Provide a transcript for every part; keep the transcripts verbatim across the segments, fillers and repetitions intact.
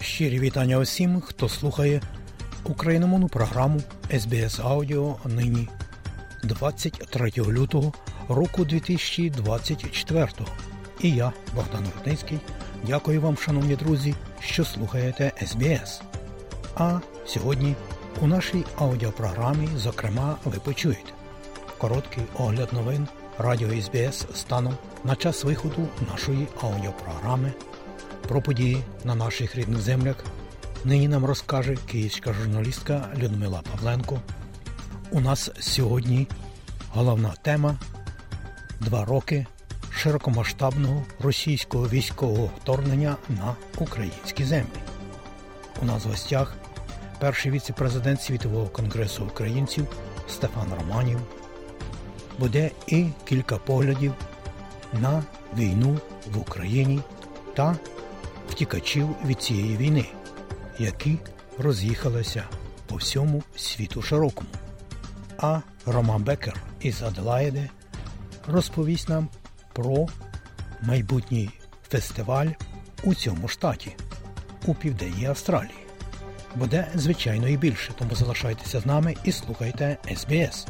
Щирі вітання усім, хто слухає україномовну програму ес бі ес Аудіо нині, двадцять третього лютого року дві тисячі двадцять четвертого. І я, Богдан Рудницький, дякую вам, шановні друзі, що слухаєте ес бі ес. А сьогодні у нашій аудіопрограмі, зокрема, ви почуєте короткий огляд новин радіо ес бі ес станом на час виходу нашої аудіопрограми. Про події на наших рідних землях нині нам розкаже київська журналістка Людмила Павленко. У нас сьогодні головна тема – два роки широкомасштабного російського військового вторгнення на українські землі. У нас в гостях перший віце-президент Світового конгресу українців Стефан Романів. Буде і кілька поглядів на війну в Україні та втікачів від цієї війни, які роз'їхалися по всьому світу широкому. А Роман Беккер із Аделаїди розповість нам про майбутній фестиваль у цьому штаті, у південній Австралії. Буде, звичайно, і більше, тому залишайтеся з нами і слухайте ес бі ес.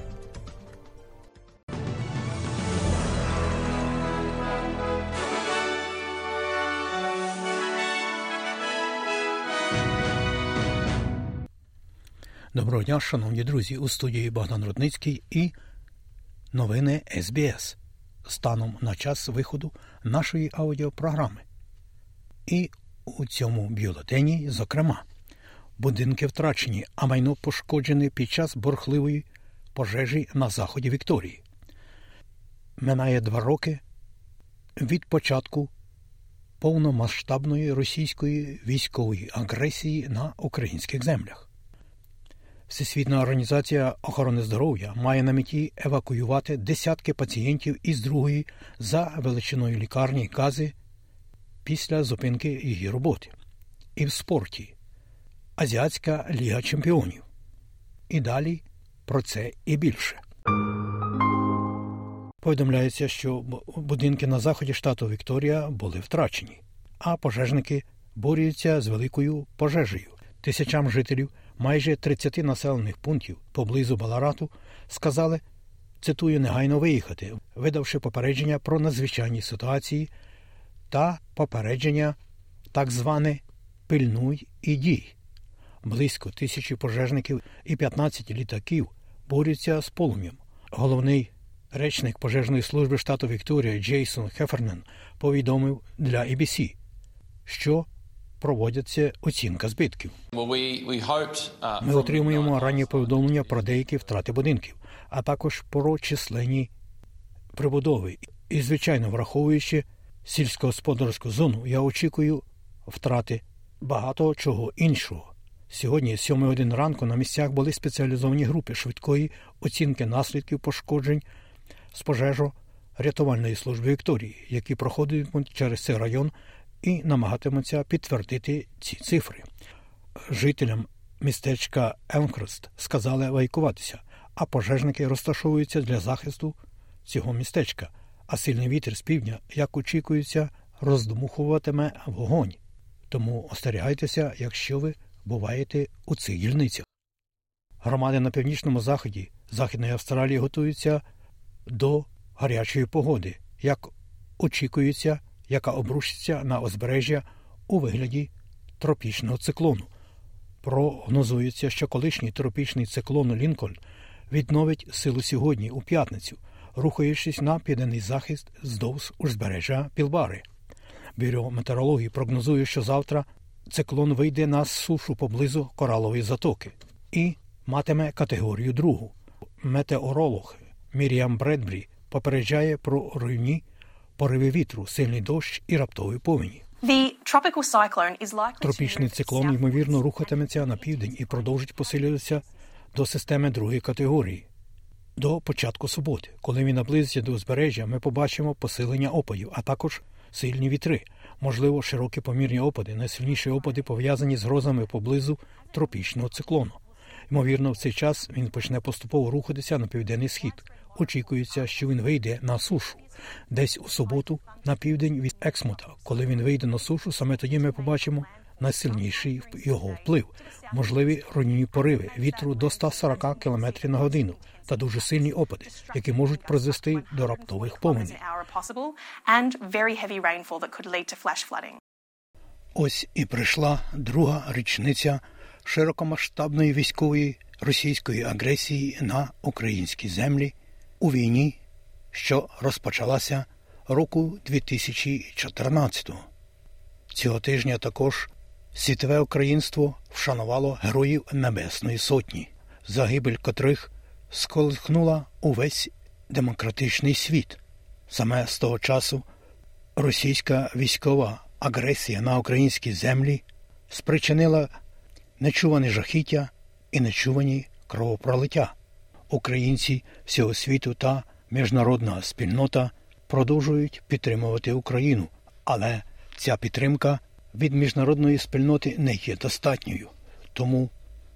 Доброго дня, шановні друзі, у студії Богдан Рудницький і новини ес бі ес станом на час виходу нашої аудіопрограми. І у цьому бюлетені, зокрема, будинки втрачені, а майно пошкоджене під час бурхливої пожежі на заході Вікторії. Минає два роки від початку повномасштабної російської військової агресії на українських землях. Всесвітня організація охорони здоров'я має на меті евакуювати десятки пацієнтів із другої за величиною лікарні Гази після зупинки її роботи. І в спорті Азіатська ліга чемпіонів. І далі про це і більше. Повідомляється, що будинки на заході штату Вікторія були втрачені, а пожежники борються з великою пожежею. Тисячам жителів майже тридцяти населених пунктів поблизу Баларату сказали, цитую, негайно виїхати, видавши попередження про надзвичайні ситуації та попередження так зване «пильнуй і дій». Близько тисячі пожежників і п'ятнадцять літаків борються з полум'ям. Головний речник пожежної служби штату Вікторія Джейсон Хефернен повідомив для ей бі сі, що проводяться оцінка збитків. Ми отримуємо ранні повідомлення про деякі втрати будинків, а також про численні прибудови. І, звичайно, враховуючи сільськогосподарську зону, я очікую втрати багато чого іншого. Сьогодні, з сьомої години ранку, на місцях були спеціалізовані групи швидкої оцінки наслідків пошкоджень з пожежо-рятувальної служби Вікторії, які проходитимуть через цей район і намагатимуться підтвердити ці цифри. Жителям містечка Елмхерст сказали евакуюватися, а пожежники розташовуються для захисту цього містечка, а сильний вітер з півдня, як очікується, роздмухуватиме вогонь. Тому остерігайтеся, якщо ви буваєте у цих дільницях. Громади на північному заході Західної Австралії готуються до гарячої погоди, як очікується, яка обрушиться на узбережжя у вигляді тропічного циклону. Прогнозується, що колишній тропічний циклон Лінкольн відновить силу сьогодні, у п'ятницю, рухаючись на південний захист вздовж узбережжя Пілбари. Бюро метеорології прогнозує, що завтра циклон вийде на сушу поблизу Коралової затоки і матиме категорію другу. Метеоролог Міріам Бредбрі попереджає про руйнівні пориви вітру, сильний дощ і раптові повені. Тропічний циклон, ймовірно, рухатиметься на південь і продовжить посилюватися до системи другої категорії. До початку суботи, коли він наблизиться до узбережжя, ми побачимо посилення опадів, а також сильні вітри. Можливо, широкі помірні опади, найсильніші опади пов'язані з грозами поблизу тропічного циклону. Ймовірно, в цей час він почне поступово рухатися на південний схід. Очікується, що він вийде на сушу десь у суботу на південь від Ексмута. Коли він вийде на сушу, саме тоді ми побачимо найсильніший його вплив, можливі руйнівні пориви вітру до ста сорока кілометрів на годину та дуже сильні опади, які можуть призвести до раптових повеней. Ось і прийшла друга річниця широкомасштабної військової російської агресії на українські землі у війні, що розпочалася року дві тисячі чотирнадцятого. Цього тижня також світове українство вшанувало героїв Небесної Сотні, загибель котрих сколихнула увесь демократичний світ. Саме з того часу російська військова агресія на українські землі спричинила нечувані жахіття і нечувані кровопролиття. Українці всього світу та міжнародна спільнота продовжують підтримувати Україну, але ця підтримка від міжнародної спільноти не є достатньою. Тому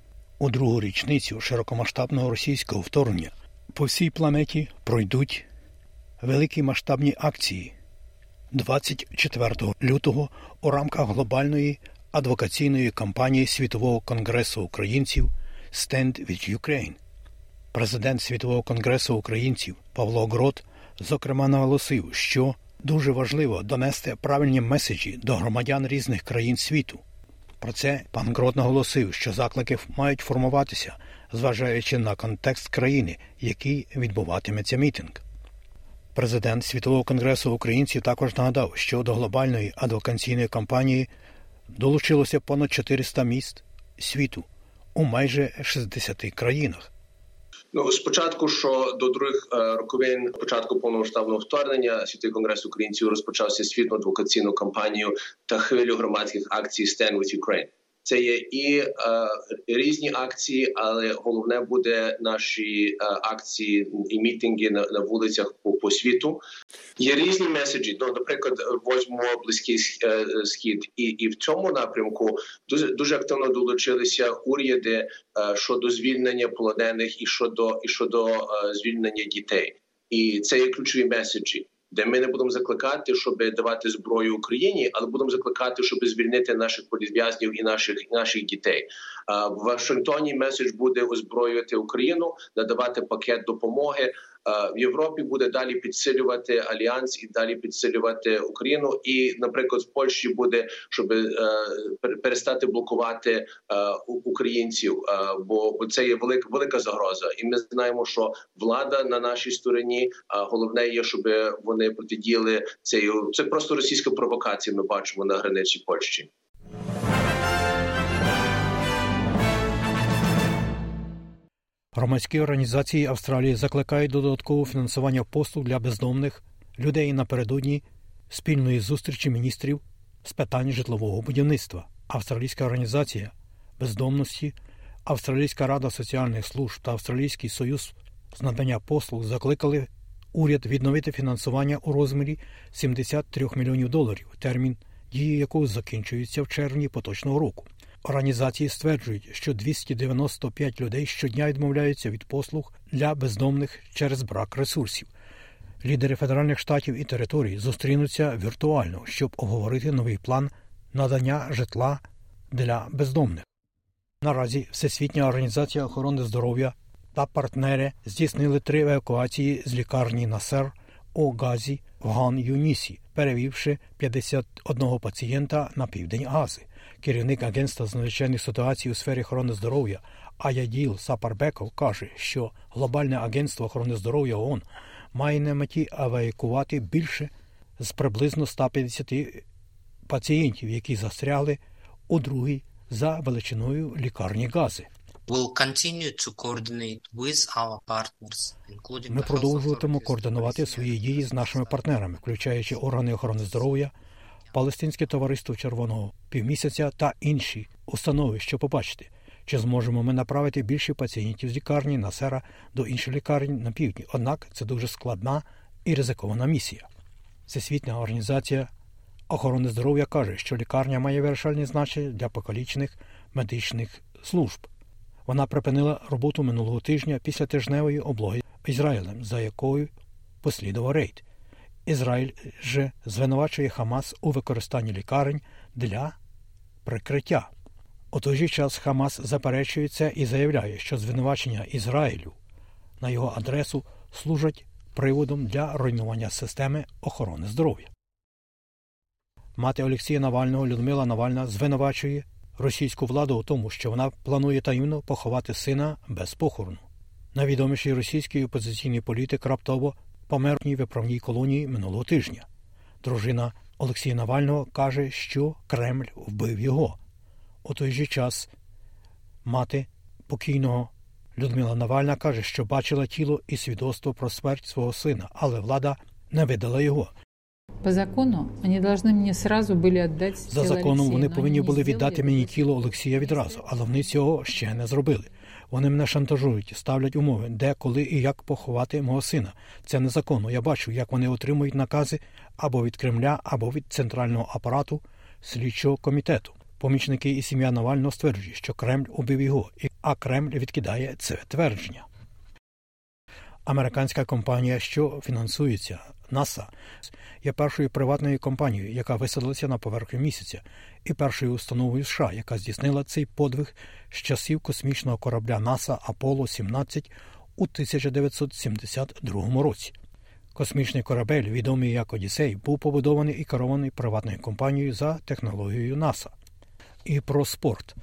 у другу річницю широкомасштабного російського вторгнення по всій планеті пройдуть великі масштабні акції двадцять четвертого лютого у рамках глобальної адвокаційної кампанії Світового конгресу українців «Stand with Ukraine». Президент Світового конгресу українців Павло Грот, зокрема, наголосив, що дуже важливо донести правильні меседжі до громадян різних країн світу. Про це пан Грот наголосив, що заклики мають формуватися, зважаючи на контекст країни, в якій відбуватиметься мітинг. Президент Світового конгресу українців також нагадав, що до глобальної адвокаційної кампанії долучилося понад чотириста міст світу у майже шістдесяти країнах. Ну, спочатку, що до других е, роковин початку повномасштабного вторгнення, Світовий конгрес українців розпочався світову адвокаційну кампанію та хвилю громадських акцій «Stand with Ukraine». Це є і е, різні акції, але головне буде наші е, акції і мітинги на, на вулицях по, по світу. Є різні меседжі. Ну, наприклад, возьмемо Близький е, Схід. І, і в цьому напрямку дуже, дуже активно долучилися уряди е, щодо звільнення полонених і щодо, і щодо е, звільнення дітей. І це є ключові меседжі, де ми не будемо закликати, щоб давати зброю Україні, але будемо закликати, щоб звільнити наших політв'язнів і наших, наших дітей. В Вашингтоні меседж буде озброювати Україну, надавати пакет допомоги. В Європі буде далі підсилювати альянс і далі підсилювати Україну. І, наприклад, в Польщі буде, щоб перестати блокувати українців, бо це є велика, велика загроза. І ми знаємо, що влада на нашій стороні, головне є, щоб вони протидіяли цій. Це просто російська провокація, ми бачимо на границі Польщі. Громадські організації Австралії закликають до додаткового фінансування послуг для бездомних людей напередодні спільної зустрічі міністрів з питань житлового будівництва. Австралійська організація бездомності, Австралійська рада соціальних служб та Австралійський союз з надання послуг закликали уряд відновити фінансування у розмірі сімдесят три мільйонів доларів, термін дії якого закінчується в червні поточного року. Організації стверджують, що двісті дев'яносто п'ять людей щодня відмовляються від послуг для бездомних через брак ресурсів. Лідери федеральних штатів і територій зустрінуться віртуально, щоб обговорити новий план надання житла для бездомних. Наразі Всесвітня організація охорони здоров'я та партнери здійснили три евакуації з лікарні Насер у Газі в Ган-Юнісі, перевівши п'ятдесят один пацієнта на південь Гази. Керівник Агентства з надзвичайних ситуацій у сфері охорони здоров'я Аяділ Сапарбеков каже, що Глобальне агентство охорони здоров'я ООН має на меті евакуювати більше з приблизно ста п'ятдесяти пацієнтів, які застрягли у другій за величиною лікарні Гази. Ми продовжуватимемо координувати свої дії з нашими партнерами, включаючи органи охорони здоров'я, Палестинське товариство Червоного півмісяця та інші установи, щоб побачити, чи зможемо ми направити більше пацієнтів з лікарні Насера до інших лікарень на півдні. Однак це дуже складна і ризикована місія. Всесвітня організація охорони здоров'я каже, що лікарня має вирішальне значення для покалічених медичних служб. Вона припинила роботу минулого тижня після тижневої облоги Ізраїлем, за якою послідував рейд. Ізраїль же звинувачує Хамас у використанні лікарень для прикриття. У той же час Хамас заперечує це і заявляє, що звинувачення Ізраїлю на його адресу служать приводом для руйнування системи охорони здоров'я. Мати Олексія Навального Людмила Навальна звинувачує російську владу у тому, що вона планує таємно поховати сина без похорону. Найвідоміший російський опозиційний політик раптово помер в виправній колонії минулого тижня. Дружина Олексія Навального каже, що Кремль вбив його. У той же час мати покійного Людмила Навальна каже, що бачила тіло і свідоцтво про смерть свого сина, але влада не видала його. По закону вони повинні мені одразу були віддати тіло За законом Олексія, вони повинні були віддати мені це. тіло Олексія відразу, але вони цього ще не зробили. Вони мене шантажують, ставлять умови, де, коли і як поховати мого сина. Це незаконно. Я бачу, як вони отримують накази або від Кремля, або від центрального апарату слідчого комітету. Помічники і сім'я Навального стверджують, що Кремль убив його, а Кремль відкидає це твердження. Американська компанія, що фінансується НАСА, є першою приватною компанією, яка висадилася на поверхню місяця, і першою установою США, яка здійснила цей подвиг з часів космічного корабля НАСА Аполло сімнадцять у тисяча дев'ятсот сімдесят другому році. Космічний корабель, відомий як Одіссей, був побудований і керований приватною компанією за технологією НАСА. І про спорт.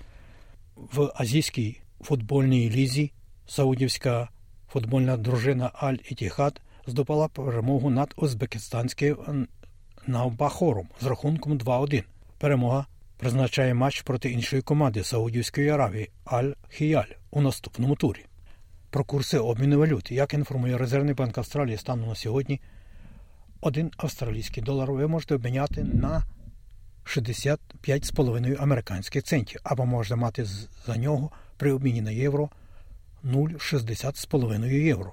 В азійській футбольній лізі саудівська футбольна дружина Аль-Ітіхад здобула перемогу над узбекистанським Навбахором з рахунком два один. Перемога призначає матч проти іншої команди Саудівської Аравії Аль-Хіяль у наступному турі. Про курси обміну валют. Як інформує Резервний банк Австралії станом на сьогодні, один австралійський долар ви можете обміняти на шістдесят п'ять з половиною американських центів, або можете мати за нього при обміні на євро нуль цілих шістдесят з половиною євро.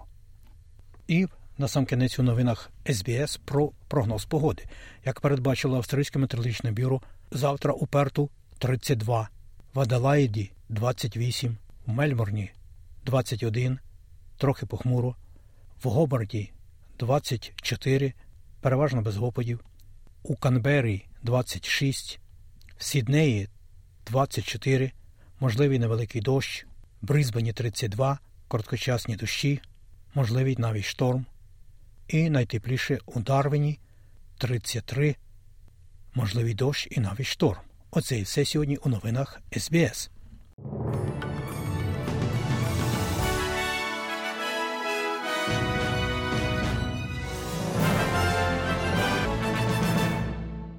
І насамкінець у новинах ес бі ес про прогноз погоди. Як передбачило Австралійське метеорологічне бюро, завтра у Перту тридцять два, в Аделаїді двадцять вісім, в Мельбурні двадцять один, трохи похмуро, в Гобарті двадцять чотири, переважно без опадів, у Канберрі двадцять шість, в Сіднеї двадцять чотири, можливий невеликий дощ, в Брисбені тридцять два, короткочасні дощі, можливий навіть шторм, і найтепліше у Дарвіні тридцять три, можливий дощ і навіть шторм. Оце і все сьогодні у новинах ес бі ес.